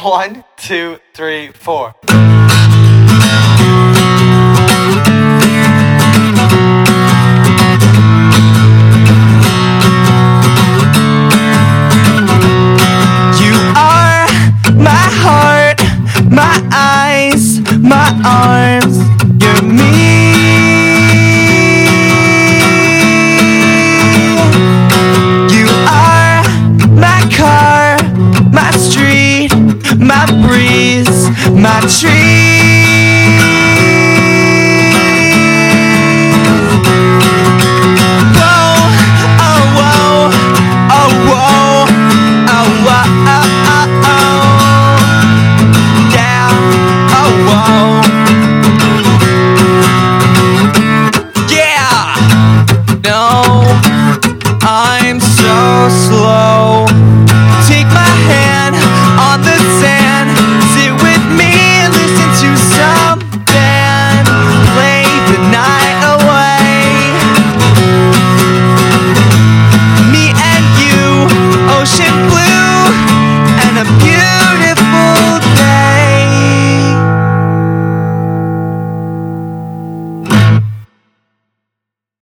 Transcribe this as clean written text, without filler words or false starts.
1, 2, 3, 4. My eyes, my arms, you're me. You are my car, my street, my breeze, my tree.